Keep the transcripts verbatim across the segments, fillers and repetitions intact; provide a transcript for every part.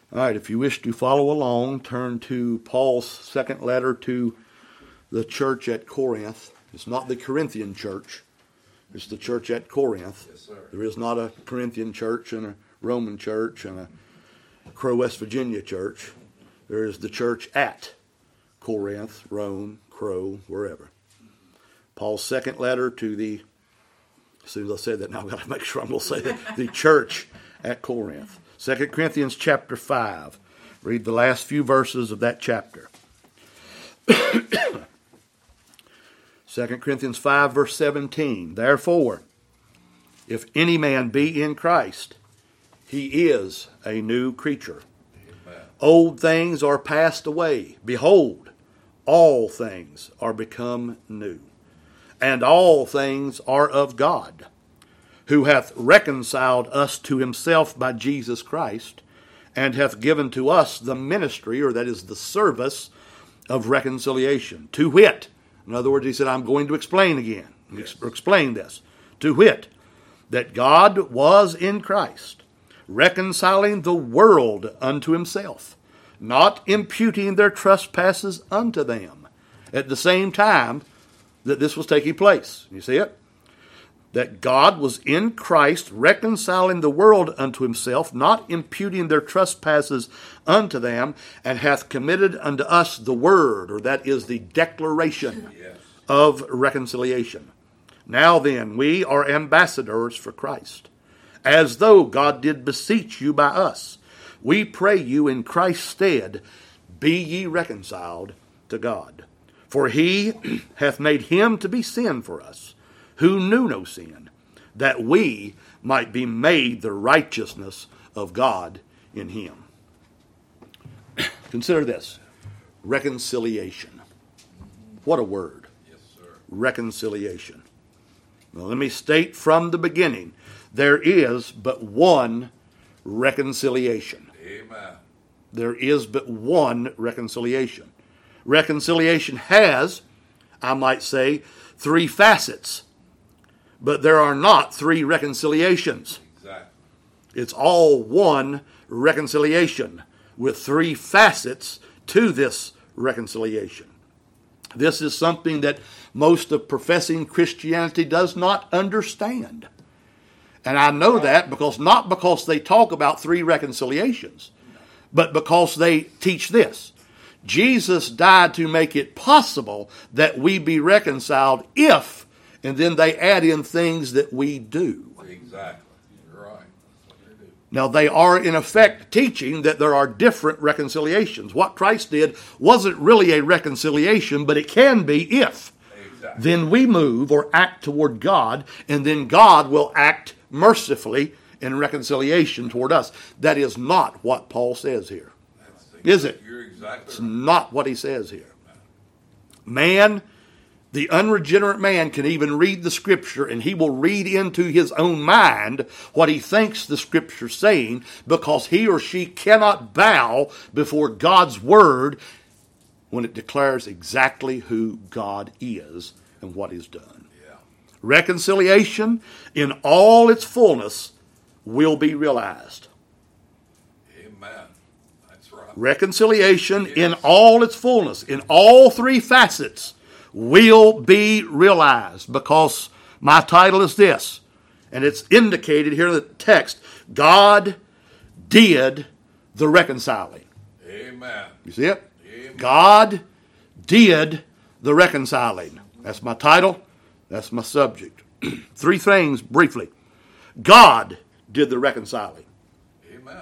All right, if you wish to follow along, turn to Paul's second letter to the church at Corinth. It's not the Corinthian church. It's the church at Corinth. Yes, sir. There is not a Corinthian church and a Roman church and a Crow, West Virginia church. There is the church at Corinth, Rome, Crow, wherever. Paul's second letter to the, as soon as I said that, now I've got to make sure I'm going to say that, the church at Corinth. Second Corinthians chapter five. Read the last few verses of that chapter. Second Corinthians five, verse seventeen. Therefore, if any man be in Christ, he is a new creature. Amen. Old things are passed away. Behold, all things are become new. And all things are of God, who hath reconciled us to himself by Jesus Christ, and hath given to us the ministry, or that is the service, of reconciliation. To wit, in other words, he said, I'm going to explain again, yes. explain this. To wit, that God was in Christ, reconciling the world unto himself, not imputing their trespasses unto them. At the same time that this was taking place. You see it? That God was in Christ reconciling the world unto himself, not imputing their trespasses unto them, and hath committed unto us the word, or that is the declaration yes. of reconciliation. Now then, we are ambassadors for Christ, as though God did beseech you by us. We pray you in Christ's stead, be ye reconciled to God. For he hath made him to be sin for us, who knew no sin, that we might be made the righteousness of God in him. Consider this. Reconciliation. What a word. Yes, sir. Reconciliation. Well, let me state from the beginning, there is but one reconciliation. Amen. There is but one reconciliation. Reconciliation has, I might say, three facets. But there are not three reconciliations. Exactly. It's all one reconciliation with three facets to this reconciliation. This is something that most of professing Christianity does not understand. And I know that because not because they talk about three reconciliations, but because they teach this. Jesus died to make it possible that we be reconciled if, and then they add in things that we do. Exactly. You're right. That's what they do. Now they are in effect teaching that there are different reconciliations. What Christ did wasn't really a reconciliation, but it can be if. Exactly. Then we move or act toward God, and then God will act mercifully in reconciliation toward us. That is not what Paul says here. Exactly. Is it? You're exactly It's right. not what he says here. Man, the unregenerate man, can even read the Scripture, and he will read into his own mind what he thinks the Scripture's saying, because he or she cannot bow before God's Word when it declares exactly who God is and what He's done. Yeah. Reconciliation in all its fullness will be realized. Amen. That's right. Reconciliation Yes. in all its fullness, in all three facets, will be realized, because my title is this, and it's indicated here in the text: God did the reconciling. Amen. You see it? Amen. God did the reconciling. That's my title. That's my subject. Three things briefly. God did the reconciling. Amen.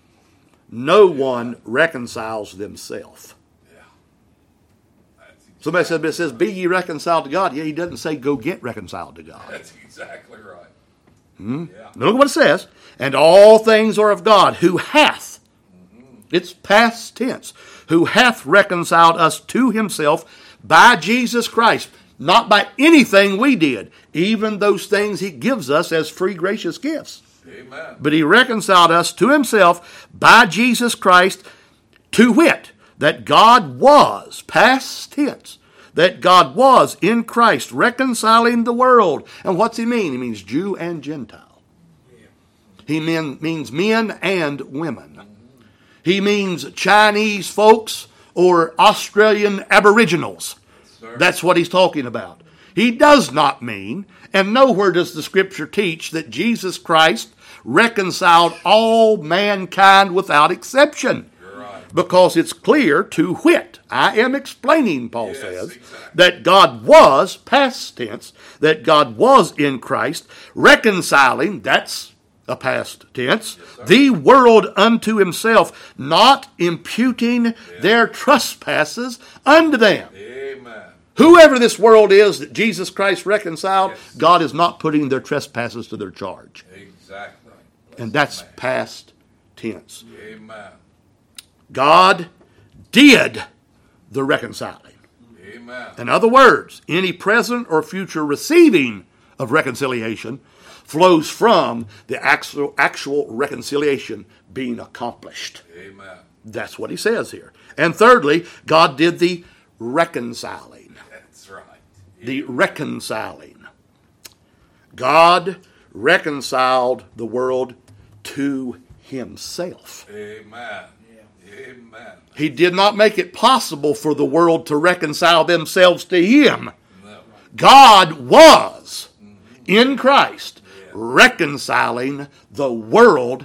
No one reconciles themselves. Yeah. That's exactly Somebody said, it says, be ye reconciled to God. Yeah, he doesn't say go get reconciled to God. That's exactly right. Hmm? Yeah. Look at what it says. And all things are of God, who hath, mm-hmm. it's past tense, who hath reconciled us to himself by Jesus Christ. Not by anything we did, even those things he gives us as free gracious gifts. Amen. But he reconciled us to himself by Jesus Christ, to wit, that God was, past tense, that God was in Christ reconciling the world. And what's he mean? He means Jew and Gentile. He mean, means men and women. he means Chinese folks or Australian Aboriginals. Sir. That's what he's talking about. He does not mean, and nowhere does the Scripture teach, that Jesus Christ reconciled all mankind without exception. You're right. Because it's clear, to wit, I am explaining, Paul Yes, says, exactly. that God was, past tense, that God was in Christ, reconciling, that's a past tense, Yes, the world unto himself, not imputing their trespasses unto them. Amen. Whoever this world is that Jesus Christ reconciled, Yes. God is not putting their trespasses to their charge. Exactly. And that's Amen. past tense. Amen. God did the reconciling. Amen. In other words, any present or future receiving of reconciliation flows from the actual, actual reconciliation being accomplished. Amen. That's what he says here. And thirdly, God did the reconciling. That's right. The reconciling. God reconciled the world to himself. Amen. Amen. He did not make it possible for the world to reconcile themselves to him. No. God was in Christ reconciling the world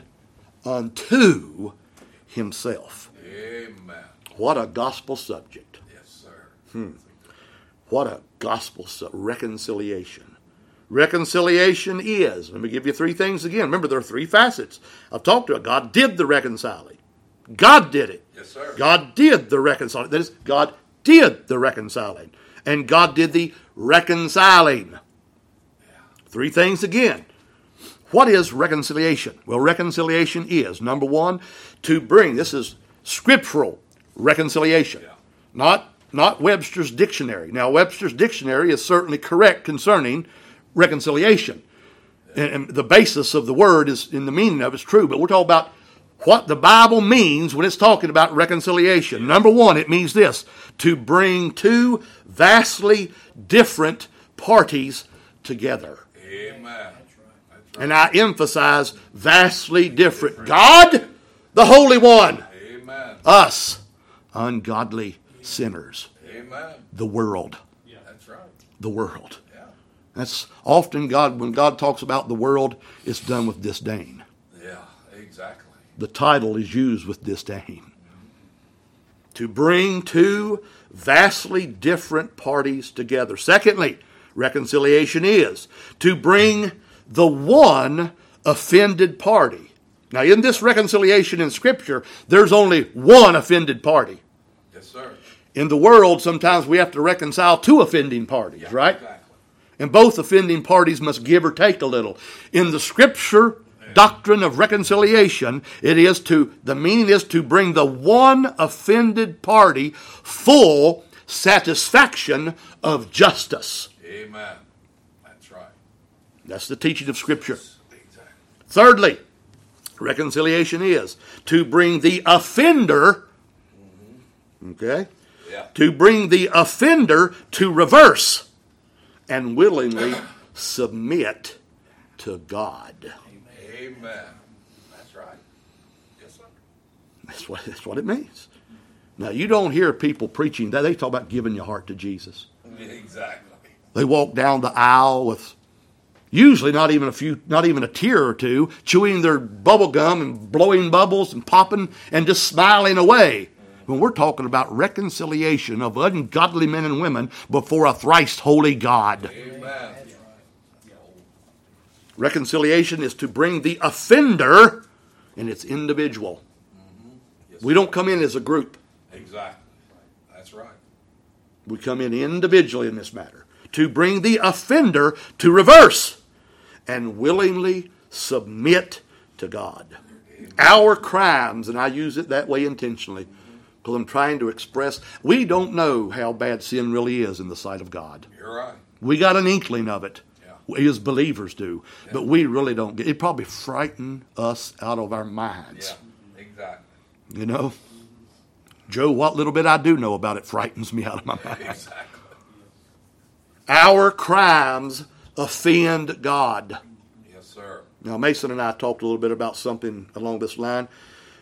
unto himself. Amen. What a gospel subject. Yes, sir. What a gospel su- reconciliation. Reconciliation is, let me give you three things again. Remember, there are three facets. I've talked to it. God did the reconciling. God did it. Yes, sir. God did the reconciling. That is, God did the reconciling. And God did the reconciling. Three things again. What is reconciliation? Well, reconciliation is, number one, to bring, this is scriptural reconciliation, Yeah. not, not Webster's dictionary. Now, Webster's dictionary is certainly correct concerning reconciliation. And, and the basis of the word is, in the meaning of it, is true, but we're talking about what the Bible means when it's talking about reconciliation. Number one, it means this: to bring two vastly different parties together. Amen. That's right. And I emphasize vastly different. God, the Holy One. Amen. Us, ungodly sinners. Amen. The world. That's right. The world. Yeah. That's often God, when God talks about the world, it's done with disdain. Yeah, exactly. The title is used with disdain. To bring two vastly different parties together. Secondly, reconciliation is to bring the one offended party. Now, in this reconciliation in Scripture, there's only one offended party. Yes, sir. In the world, sometimes we have to reconcile two offending parties, Yeah, right? Exactly. And both offending parties must give or take a little. In the Scripture doctrine of reconciliation, it is to, the meaning is to bring the one offended party full satisfaction of justice. Amen. That's right. That's the teaching of Scripture. Exactly. Thirdly, reconciliation is to bring the offender, okay, Yeah. to bring the offender to reverse and willingly submit to God. Amen. That's right. Yes, sir. That's what, that's what it means. Now, you don't hear people preaching that. They talk about giving your heart to Jesus. Exactly. They walk down the aisle with usually not even a few, not even a tear or two, chewing their bubble gum and blowing bubbles and popping and just smiling away. When we're talking about reconciliation of ungodly men and women before a thrice holy God. Amen. Reconciliation is to bring the offender, and it's individual. Yes, We don't come in as a group. Exactly. That's right. We come in individually in this matter. To bring the offender to reverse and willingly submit to God. Our crimes, and I use it that way intentionally, because I'm trying to express, we don't know how bad sin really is in the sight of God. You're right. We got an inkling of it. Yeah. We as believers do. But we really don't get it. Probably frighten us out of our minds. Yeah. Exactly. You know? Joe, what little bit I do know about it frightens me out of my mind. Exactly. Our crimes offend God. Yes, sir. Now, Mason and I talked a little bit about something along this line.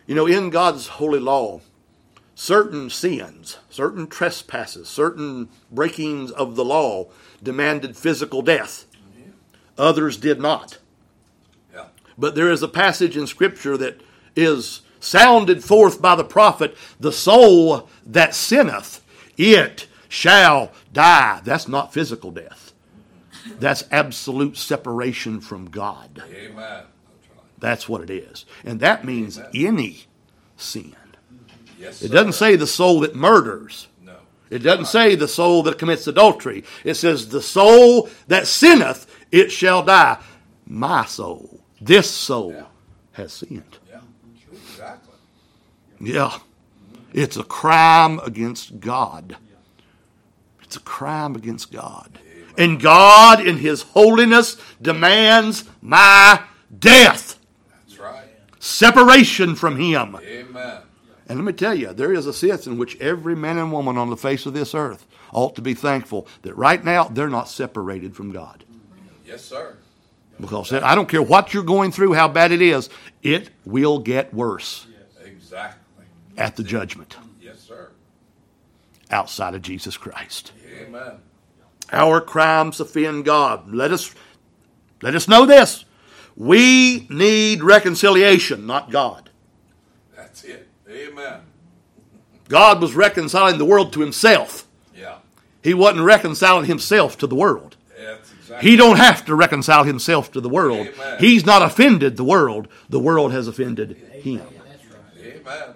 You know, in God's holy law, certain sins, certain trespasses, certain breakings of the law demanded physical death. Others did not. Yeah. But there is a passage in Scripture that is sounded forth by the prophet, the soul that sinneth, it shall die. That's not physical death. That's absolute separation from God. Amen. That's right. That's what it is. And that means Amen. Any sin. Yes, It sir. doesn't say the soul that murders. No. It doesn't say the soul that commits adultery. It says the soul that sinneth, it shall die. My soul, this soul, Yeah. has sinned. Yeah. Exactly. Yeah. It's a crime against God. It's a crime against God. And God, in His holiness, demands my death. That's right. Separation from Him. Amen. And let me tell you, there is a sense in which every man and woman on the face of this earth ought to be thankful that right now they're not separated from God. Yes, sir. Because I don't care what you're going through, how bad it is, it will get worse Exactly. at the judgment Yes, sir. outside of Jesus Christ. Amen. Our crimes offend God. Let us, let us know this. We need reconciliation, not God. That's it. Amen. God was reconciling the world to Himself. Yeah. He wasn't reconciling Himself to the world. That's exactly. He don't have to reconcile Himself to the world. Amen. He's not offended the world. The world has offended Him. Amen.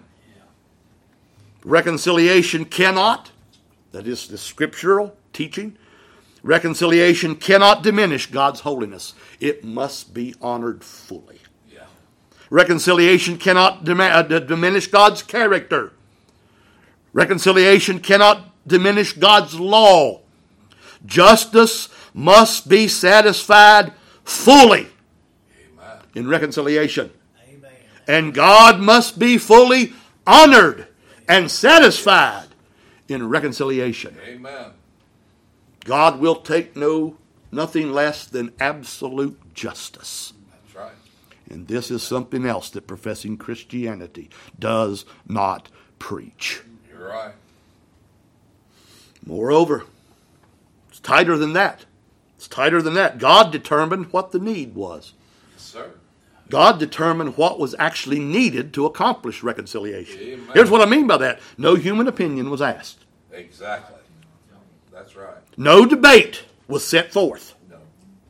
Reconciliation cannot, that is the scriptural teaching, reconciliation cannot diminish God's holiness. It must be honored fully. Yeah. Reconciliation cannot dim- uh, diminish God's character. Reconciliation cannot diminish God's law. Justice must be satisfied fully Amen. in reconciliation. And God must be fully honored and satisfied in reconciliation. Amen. God will take no nothing less than absolute justice. That's right. And this is something else that professing Christianity does not preach. You're right. Moreover, it's tighter than that. It's tighter than that. God determined what the need was. Yes, sir. God determined what was actually needed to accomplish reconciliation. Amen. Here's what I mean by that. No human opinion was asked. Exactly. That's right. No debate was set forth. No.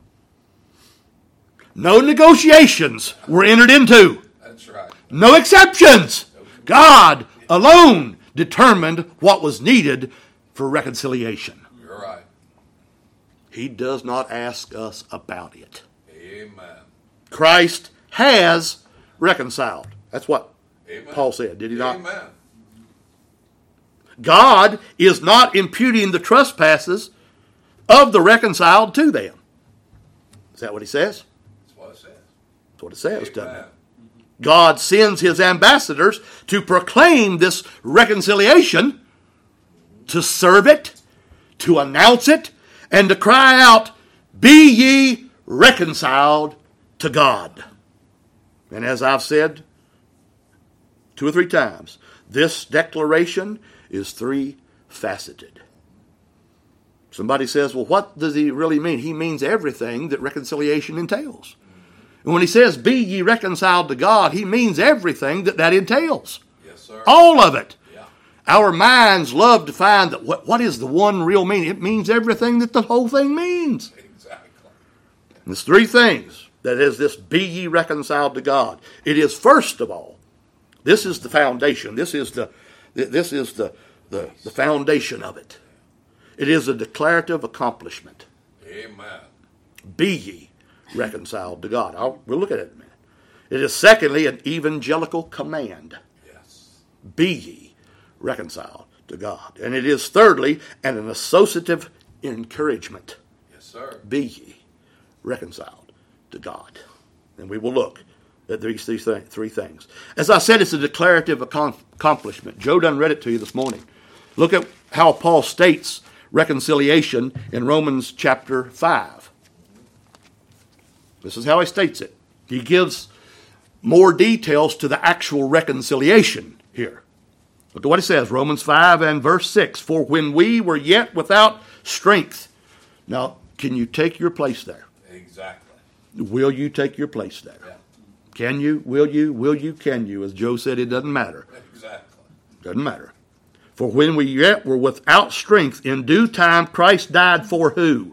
No negotiations were entered into. That's right. No exceptions. God alone determined what was needed for reconciliation. You're right. He does not ask us about it. Amen. Christ has reconciled. That's what Amen. Paul said, did he not? Amen. God is not imputing the trespasses of the reconciled to them. Is that what he says? That's what it says. That's what it says, doesn't Amen. it? God sends His ambassadors to proclaim this reconciliation, to serve it, to announce it, and to cry out, "Be ye reconciled to God." And as I've said two or three times, this declaration is three-faceted. Somebody says, well, what does he really mean? He means everything that reconciliation entails. And when he says, "Be ye reconciled to God," he means everything that that entails. Yes, sir. All of it. Yeah. Our minds love to find that what, what is the one real meaning? It means everything that the whole thing means. Exactly. And there's three things that is this "be ye reconciled to God." It is, first of all, this is the foundation. This is the this is the, the, the foundation of it. It is a declarative accomplishment. Amen. Be ye reconciled to God. I'll, we'll look at it in a minute. It is, secondly, an evangelical command. Yes. Be ye reconciled to God. And it is, thirdly, an, an associative encouragement. Yes, sir. Be ye reconciled to God. And we will look at these, these th- three things. As I said, it's a declarative accom- accomplishment. Joe done read it to you this morning. Look at how Paul states reconciliation in Romans chapter five. This is how he states it. He gives more details to the actual reconciliation here. Look at what it says, Romans five and verse six. For when we were yet without strength. Now, can you take your place there? Exactly. Will you take your place there? Yeah. Can you? Will you? Will you? Can you? As Joe said, it doesn't matter. Exactly. Doesn't matter. For when we yet were without strength, in due time Christ died for who?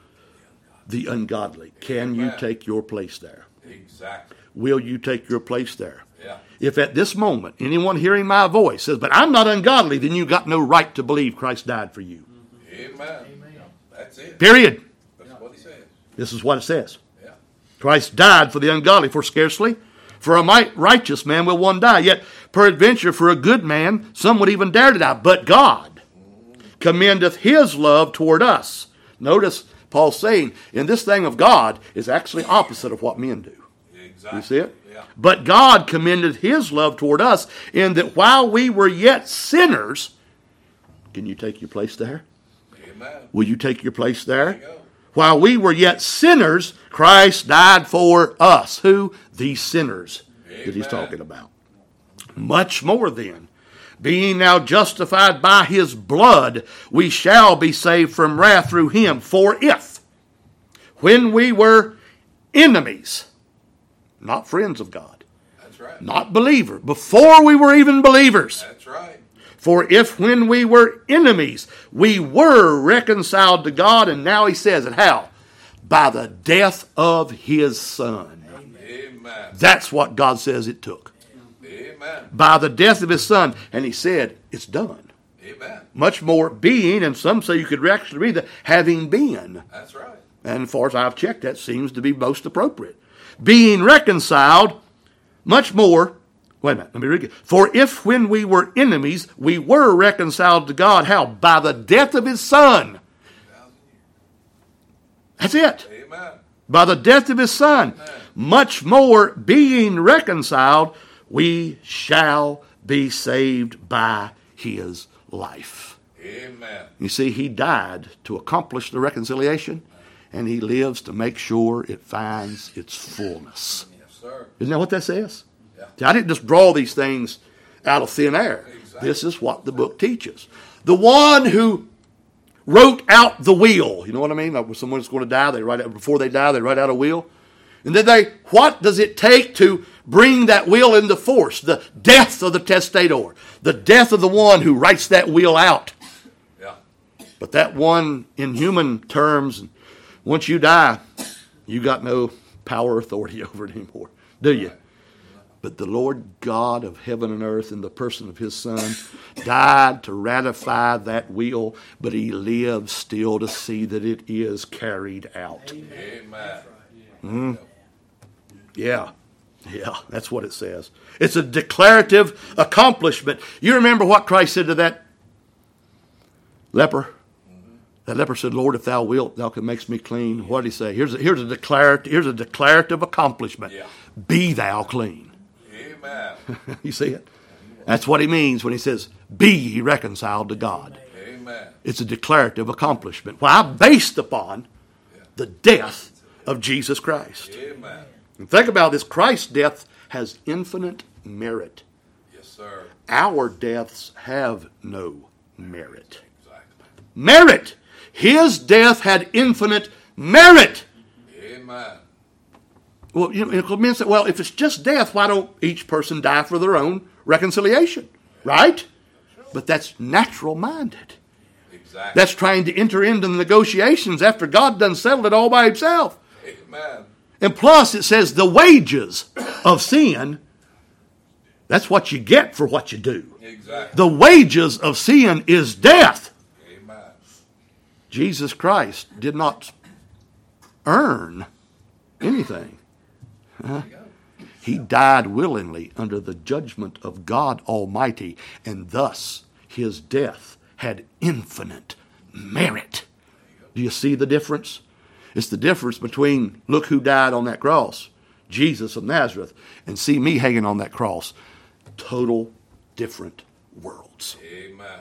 The ungodly. Can you Amen. take your place there? Exactly. Will you take your place there? Yeah. If at this moment anyone hearing my voice says, but I'm not ungodly, then you've got no right to believe Christ died for you. Amen. That's it. Period. That's what he says. This is what it says. Yeah. Christ died for the ungodly, for scarcely for a might righteous man will one die. Yet peradventure for a good man some would even dare to die. But God commendeth his love toward us. Notice Paul saying, in this thing of God is actually opposite of what men do. Exactly. You see it? Yeah. But God commended his love toward us in that while we were yet sinners, can you take your place there? Amen. Will you take your place there? There you go. While we were yet sinners, Christ died for us. Who? These sinners that he's Amen. talking about. Much more then, being now justified by his blood, we shall be saved from wrath through him. For if, when we were enemies, not friends of God, That's right. not believers, before we were even believers, That's right. for if when we were enemies, we were reconciled to God, and now he says it, how? By the death of his Son. Amen. That's what God says it took. Amen. By the death of his Son. And he said, it's done. Amen. Much more being, and some say you could actually read that, having been. That's right. And as far as I've checked, that seems to be most appropriate. Being reconciled, much more. Wait a minute, let me read it. For if when we were enemies, we were reconciled to God, how? By the death of his Son. That's it. Amen. By the death of his Son. Amen. Much more being reconciled, we shall be saved by his life. Amen. You see, he died to accomplish the reconciliation, and he lives to make sure it finds its fullness. Yes, sir. Isn't that what that says? Yeah. See, I didn't just draw these things out of thin air. Exactly. This is what the book teaches. The one who wrote out the will, you know what I mean? Like when someone's going to die, they write out, before they die, they write out a will. And then they, what does it take to bring that will into force? The death of the testator, the death of the one who writes that will out. Yeah. But that one, in human terms, once you die, you got no power or authority over it anymore, do you? But the Lord God of heaven and earth in the person of his Son died to ratify that will, but he lives still to see that it is carried out. Amen. Mm. Yeah. Yeah, that's what it says. It's a declarative accomplishment. You remember what Christ said to that leper? That leper said, Lord, if thou wilt, thou can make me clean. What did he say? Here's a, here's a, declarative, here's a declarative accomplishment. Yeah. Be thou clean. Amen. You see it? That's what he means when he says, be ye reconciled to God. Amen. It's a declarative accomplishment. Why? Based upon the death of Jesus Christ. Amen. And think about this. Christ's death has infinite merit. Yes, sir. Our deaths have no merit. Exactly. Merit! His death had infinite merit. Amen. Well, you know, men say, well, if it's just death, why don't each person die for their own reconciliation? Right? But that's natural-minded. Exactly. That's trying to enter into the negotiations after God done settled it all by himself. Amen. And plus, it says the wages of sin, that's what you get for what you do. Exactly. The wages of sin is death. Amen. Jesus Christ did not earn anything. Huh? He died willingly under the judgment of God Almighty, and thus his death had infinite merit. Do you see the difference? It's the difference between, look who died on that cross, Jesus of Nazareth, and see me hanging on that cross. Total different worlds. Amen.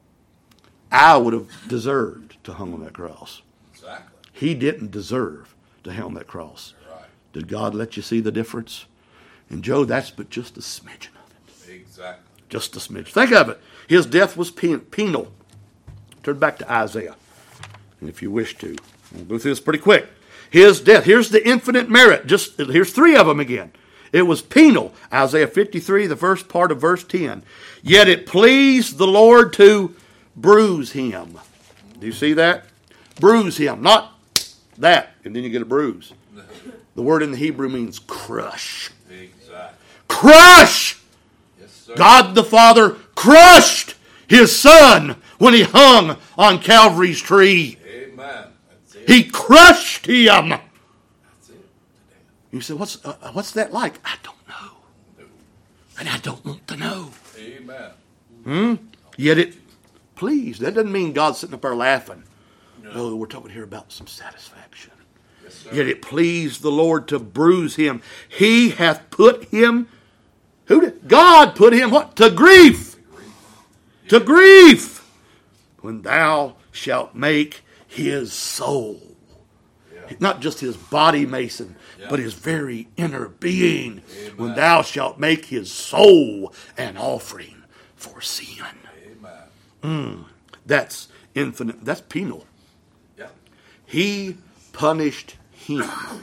I would have deserved to hang on that cross. Exactly. He didn't deserve to hang on that cross. Right. Did God let you see the difference? And Joe, that's but just a smidgen of it. Exactly. Just a smidgen. Think of it. His death was pen- penal. Turn back to Isaiah, and if you wish to. We'll go through this pretty quick. His death. Here's the infinite merit. Just here's three of them again. It was penal. Isaiah fifty-three, the first part of verse ten. Yet it pleased the Lord to bruise him. Do you see that? Bruise him. Not that, and then you get a bruise. The word in the Hebrew means crush. Exactly. Crush! Yes, sir. God the Father crushed his Son when he hung on Calvary's tree. Amen. That's it. He crushed him. That's it. You say, what's uh, what's that like? I don't know. No. And I don't want to know. Amen. Hmm? Yet it pleased. That doesn't mean God's sitting up there laughing. No. No, we're talking here about some satisfaction. Yes, sir. Yet it pleased the Lord to bruise him. He hath put him, who did? God put him what? To grief. To grief. When thou shalt make his soul. Yeah. Not just his body, Mason, Yeah. but his very inner being. Amen. When thou shalt make his soul an offering for sin. Amen. That's infinite. That's penal. Yeah. He punished him.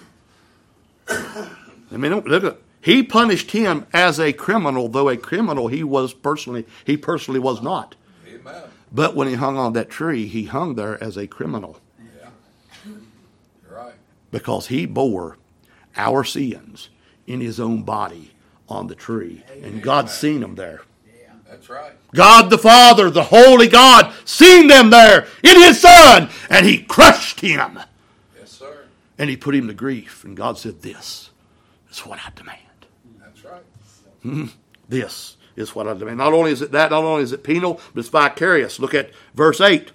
I mean, look at he punished him as a criminal, though a criminal he was personally. He personally was not. Amen. But when he hung on that tree, he hung there as a criminal Yeah. You're right. because he bore our sins in his own body on the tree, and God seen him there. That's right. God the Father, the Holy God, seen them there in his Son, and he crushed him. Yes, sir. And he put him to grief. And God said, this is what I demand. That's right. This is what I demand. Not only is it that, not only is it penal, but it's vicarious. Look at verse eight.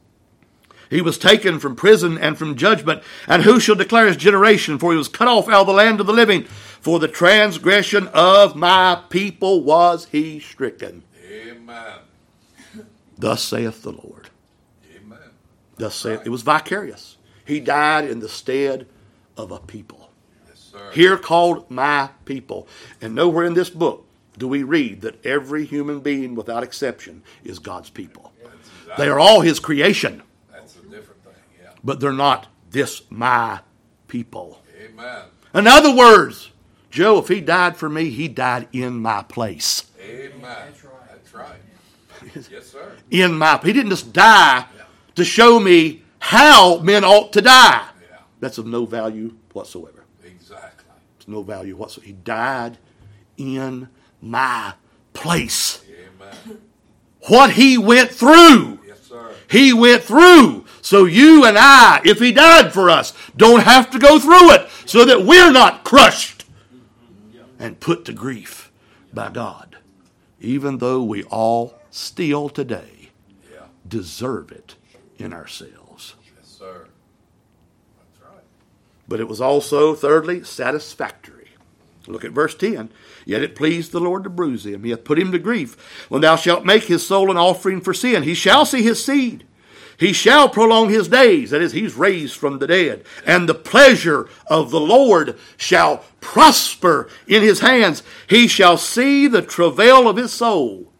He was taken from prison and from judgment. And who shall declare his generation? For he was cut off out of the land of the living. For the transgression of my people was he stricken. Amen. Thus saith the Lord. Amen. Thus saith, it was vicarious. He died in the stead of a people. Yes, sir. Here called my people. And nowhere in this book do we read that every human being without exception is God's people. That's exactly. They are all his creation, That's a different thing. Yeah. but they're not this my people. Amen. In other words, Joe, if he died for me, he died in my place. Amen. That's right. That's right. Yes, sir. In my, he didn't just die to show me how men ought to die. Yeah. That's of no value whatsoever. Exactly. It's no value whatsoever. He died in my place. Amen. What he went through, Yes, sir. he went through. So you and I, if he died for us, don't have to go through it so that we're not crushed and put to grief by God. Even though we all still today Yeah. deserve it in ourselves. Yes, sir. That's right. But it was also, thirdly, satisfactory. Look at verse ten. Yet it pleased the Lord to bruise him. He hath put him to grief. When thou shalt make his soul an offering for sin, he shall see his seed. He shall prolong his days. That is, he's raised from the dead. And the pleasure of the Lord shall prosper in his hands. He shall see the travail of his soul.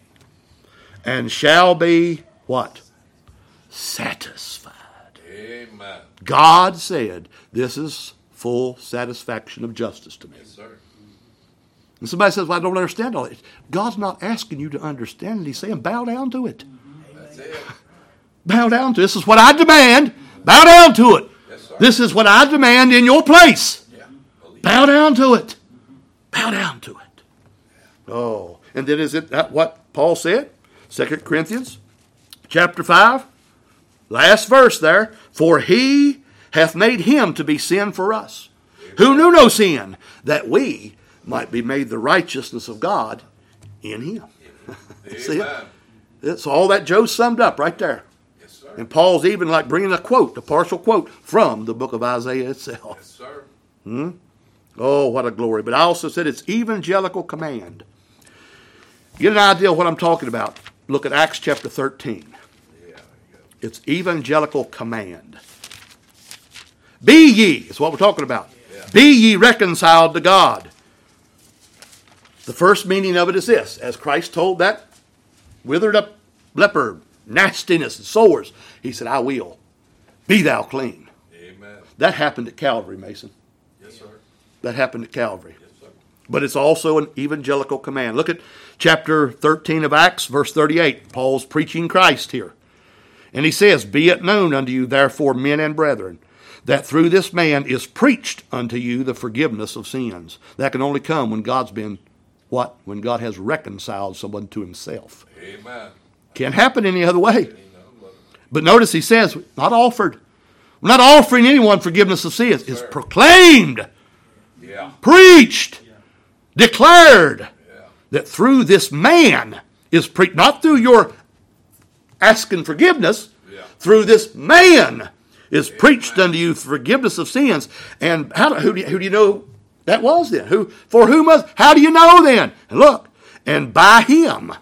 And shall be, what? Satisfied. Amen. God said, this is full satisfaction of justice to me. Yes, sir. And somebody says, well, I don't understand all this. God's not asking you to understand it. He's saying, bow down to it. That's it. Bow down to it. This is what I demand. Bow down to it. Yes, sir. This is what I demand in your place. Yeah. Believe. Bow down to it. Bow down to it. Oh, and then is it that what Paul said? Second Corinthians chapter five, last verse there. For he hath made him to be sin for us, who knew no sin, that we might be made the righteousness of God in him. See it? Amen. It's all that Joe summed up right there. Yes, sir. And Paul's even like bringing a quote, a partial quote from the book of Isaiah itself. Yes, sir. Oh, what a glory. But I also said it's evangelical command. Get an idea of what I'm talking about. Look at Acts chapter thirteen. Yeah. There you go. It's evangelical command. Be ye, is what we're talking about. Yeah. Be ye reconciled to God. The first meaning of it is this. As Christ told that withered up leper, nastiness and sores, he said, I will. Be thou clean. Amen. That happened at Calvary, Mason. Yes, sir. That happened at Calvary. Yes, sir. But it's also an evangelical command. Look at chapter thirteen of Acts, verse thirty-eight. Paul's preaching Christ here. And he says, Be it known unto you, therefore, men and brethren, that through this man is preached unto you the forgiveness of sins. That can only come when God's been, what? When God has reconciled someone to himself. Amen. Can't happen any other way. Amen. But notice he says, not offered. We're not offering anyone forgiveness of sins. It's proclaimed, Yeah. preached, Yeah. declared Yeah. that through this man is preached, not through your asking forgiveness, Yeah. through this man is preached unto you forgiveness of sins. And how do, who, do you, who do you know that was then? Who for whom was? How do you know then? And look, and by him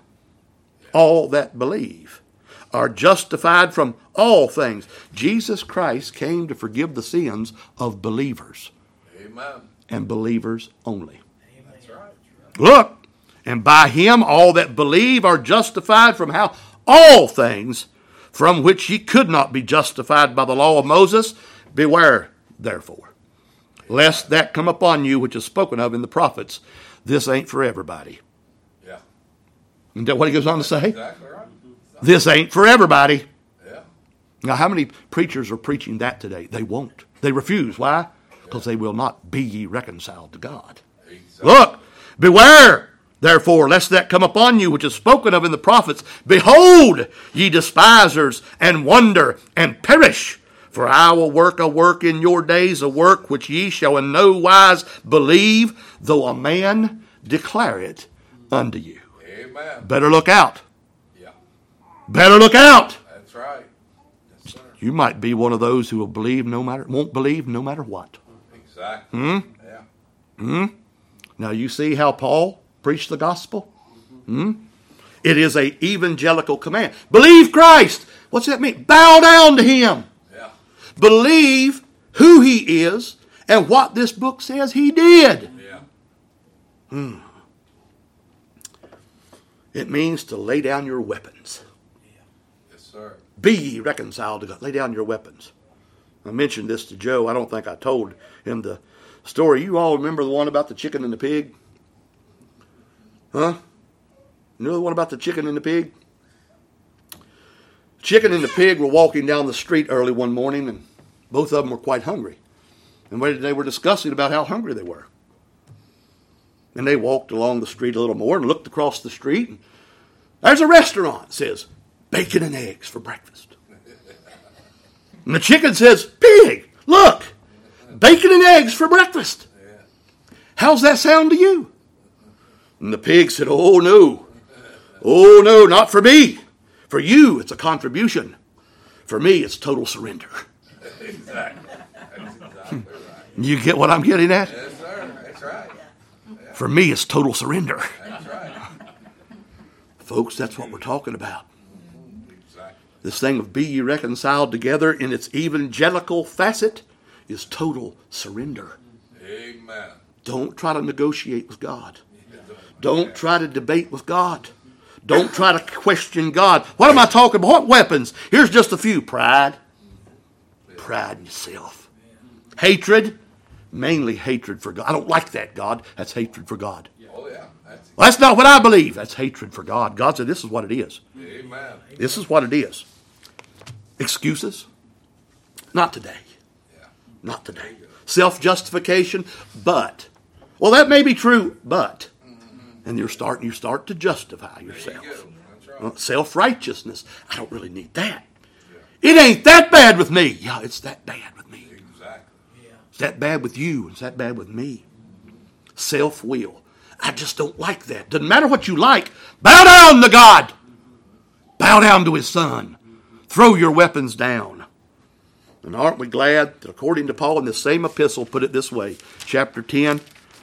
all that believe are justified from all things. Jesus Christ came to forgive the sins of believers Amen. and believers only. That's right. Look, and by him all that believe are justified from how? All things from which ye could not be justified by the law of Moses. Beware, therefore, lest that come upon you which is spoken of in the prophets. This ain't for everybody. Yeah. Isn't that what he goes on to say? Exactly right. This ain't for everybody. Yeah. Now, how many preachers are preaching that today? They won't. They refuse. Why? Because they will not be ye reconciled to God. Exactly. Look, beware, therefore, lest that come upon you which is spoken of in the prophets. Behold, ye despisers, and wonder, and perish. For I will work a work in your days, a work which ye shall in no wise believe, though a man declare it unto you. Amen. Better look out. Yeah. Better look out. That's right. Yes, sir. You might be one of those who will believe no matter, won't believe no matter what. Exactly. Hmm? Yeah. Hmm? Now you see how Paul preached the gospel? Hmm? It is a evangelical command. Believe Christ. What's that mean? Bow down to him. Yeah. Believe who he is and what this book says he did. Yeah. Hmm. It means to lay down your weapons. Yes, sir. Be ye reconciled to God. Lay down your weapons. I mentioned this to Joe. I don't think I told him the story. You all remember the one about the chicken and the pig? Huh? You know the one about the chicken and the pig? Chicken and the pig were walking down the street early one morning, and both of them were quite hungry. And they were discussing about how hungry they were. And they walked along the street a little more and looked across the street. And there's a restaurant that says, bacon and eggs for breakfast. And the chicken says, pig, look, bacon and eggs for breakfast. How's that sound to you? And the pig said, oh, no. Oh, no, not for me. For you, it's a contribution. For me, it's total surrender. Exactly. That's exactly right. You get what I'm getting at? Yes, sir. That's right. For me, it's total surrender. That's right. Folks, that's what we're talking about. Exactly. This thing of be ye reconciled together in its evangelical facet is total surrender. Amen. Don't try to negotiate with God. Don't try to debate with God. Don't try to question God. What am I talking about? What weapons? Here's just a few. Pride. Pride in yourself. Hatred. Mainly hatred for God. I don't like that, God. That's hatred for God. Oh, yeah. That's Well, that's not what I believe. That's hatred for God. God said this is what it is. Amen. This is what it is. Excuses? Not today. Yeah. Not today. Self-justification? But. Well, that may be true, but. And you're starting, you start to justify yourself. There you go. That's right. Uh, Self-righteousness. I don't really need that. It ain't that bad with me. Yeah, it's that bad with me. Exactly. It's that bad with you. It's that bad with me. Self-will. I just don't like that. Doesn't matter what you like. Bow down to God. Bow down to his Son. Throw your weapons down. And aren't we glad that according to Paul in this same epistle put it this way, chapter ten,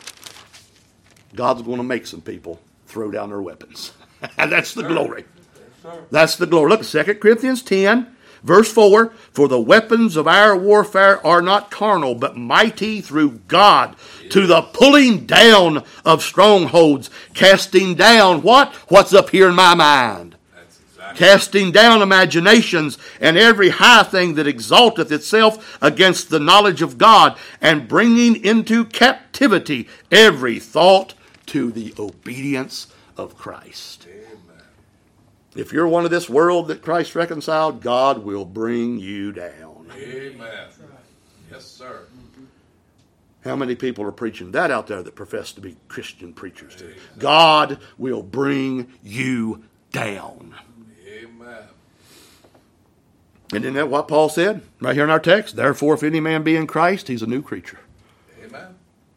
God's going to make some people throw down their weapons. And that's the glory. That's the glory. Look at Second Corinthians ten, Verse four, for the weapons of our warfare are not carnal, but mighty through God to the pulling down of strongholds, casting down what? What's up here in my mind. That's exactly. Casting down imaginations and every high thing that exalteth itself against the knowledge of God, and bringing into captivity every thought to the obedience of Christ. Amen. If you're one of this world that Christ reconciled, God will bring you down. Amen. Yes, sir. How many people are preaching that out there that profess to be Christian preachers too? God will bring you down. Amen. And isn't that what Paul said right here in our text? Therefore, if any man be in Christ, he's a new creature. Amen.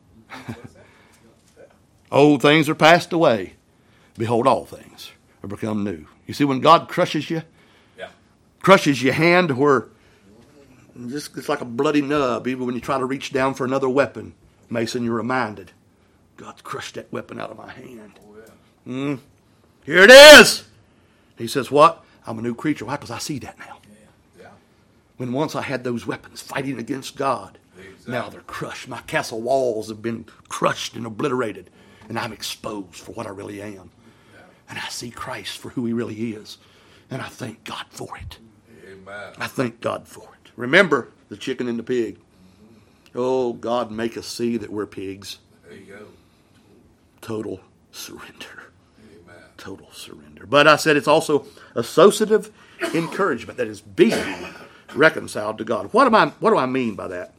Old things are passed away. Behold, all things are become new. You see, when God crushes you, Yeah. crushes your hand where just, it's like a bloody nub. Even when you try to reach down for another weapon, Mason, you're reminded, God crushed that weapon out of my hand. Oh, yeah. Mm. Here it is. He says, what? I'm a new creature. Why? Because I see that now. Yeah. When once I had those weapons fighting against God, Exactly. now they're crushed. My castle walls have been crushed and obliterated, and I'm exposed for what I really am. And I see Christ for who he really is. And I thank God for it. Amen. I thank God for it. Remember the chicken and the pig. Oh, God, make us see that we're pigs. There you go. Total surrender. Amen. Total surrender. But I said it's also associative encouragement. That is being reconciled to God. What am I? What do I mean by that?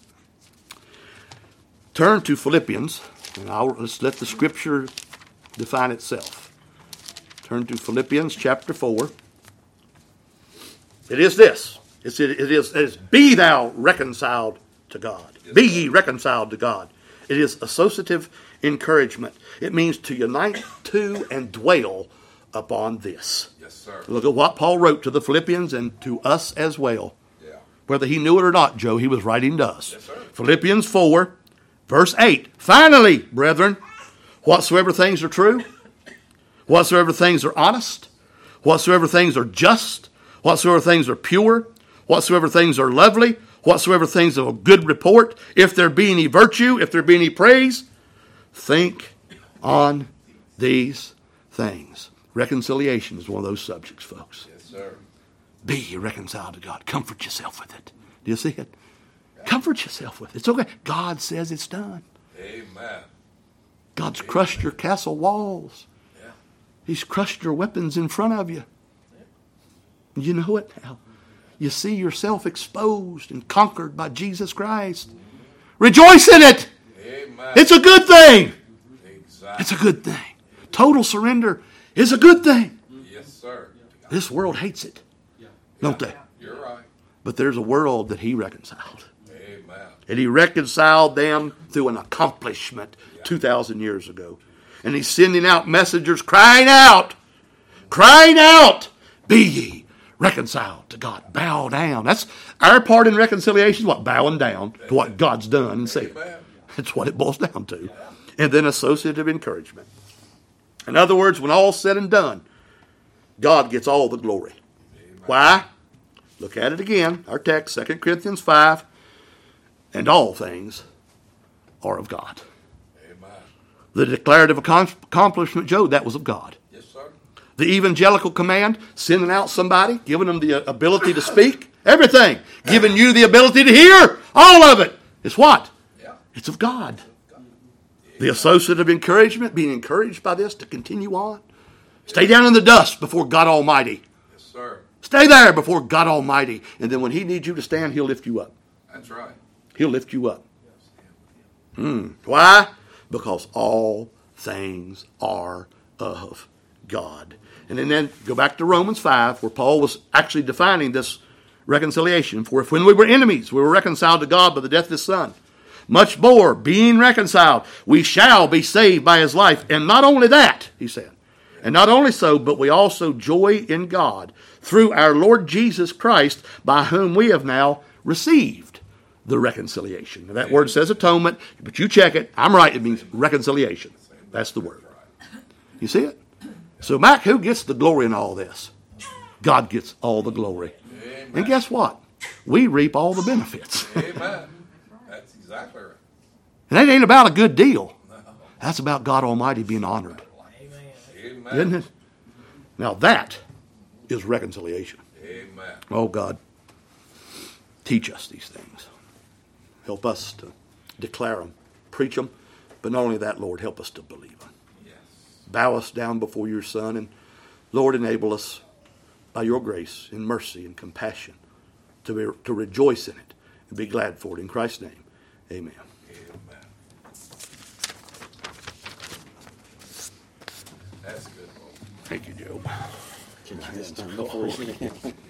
Turn to Philippians, and I'll, let's let the Scripture define itself. Turn to Philippians chapter four. It is this. It's, it, it, is, it is, be thou reconciled to God. Yes, be sir. ye reconciled to God. It is associative encouragement. It means to unite to and dwell upon this. Yes, sir. Look at what Paul wrote to the Philippians and to us as well. Yeah. Whether he knew it or not, Joe, he was writing to us. Yes, sir. Philippians four, verse eight. Finally, brethren, whatsoever things are true, whatsoever things are honest, whatsoever things are just, whatsoever things are pure, whatsoever things are lovely, whatsoever things of a good report, if there be any virtue, if there be any praise, think on these things. Reconciliation is one of those subjects, folks. Yes, sir. Be ye reconciled to God. Comfort yourself with it. Do you see it? Comfort yourself with it. It's okay. God says it's done. Amen. God's crushed your castle walls. Yeah. He's crushed your weapons in front of you. You know it now. You see yourself exposed and conquered by Jesus Christ. Rejoice in it. Amen. It's a good thing. Exactly. It's a good thing. Total surrender is a good thing. Yes, sir. This world hates it, don't they? You're right. But there's a world that he reconciled. Amen. And he reconciled them through an accomplishment two thousand years ago. And he's sending out messengers crying out, crying out, be ye reconciled to God. Bow down. That's our part in reconciliation, what? Bowing down to what God's done and said. Amen. That's what it boils down to. And then associative encouragement. In other words, when all's said and done, God gets all the glory. Amen. Why? Look at it again. Our text, Second Corinthians five. And all things are of God. Amen. The declarative accomplishment, Joe, that was of God. Yes, sir. The evangelical command, sending out somebody, giving them the ability to speak, everything, giving you the ability to hear, all of it. It's what? Yeah. It's of God. The associative encouragement, being encouraged by this to continue on. Stay down in the dust before God Almighty. Yes, sir. Stay there before God Almighty. And then when he needs you to stand, he'll lift you up. That's right. He'll lift you up. Hmm. Why? Because all things are of God. And then, then go back to Romans five, where Paul was actually defining this reconciliation. For if when we were enemies, we were reconciled to God by the death of his Son, much more, being reconciled, we shall be saved by his life. And not only that, he said, and not only so, but we also joy in God through our Lord Jesus Christ, by whom we have now received the reconciliation. Now, that word says atonement, but you check it. I'm right. It means reconciliation. That's the word. You see it? So, Mac, who gets the glory in all this? God gets all the glory. Amen. And guess what? We reap all the benefits. Amen. That's exactly right. And that ain't about a good deal. That's about God Almighty being honored. Amen. Isn't it? Now that is reconciliation. Amen. Oh, God, teach us these things. Help us to declare them, preach them, but not only that, Lord, help us to believe them. Yes. Bow us down before your Son, and Lord, enable us by your grace and mercy and compassion to, be, to rejoice in it and be glad for it. In Christ's name, amen. Amen. That's good, Lord. Thank you, Job. Can you stand before you?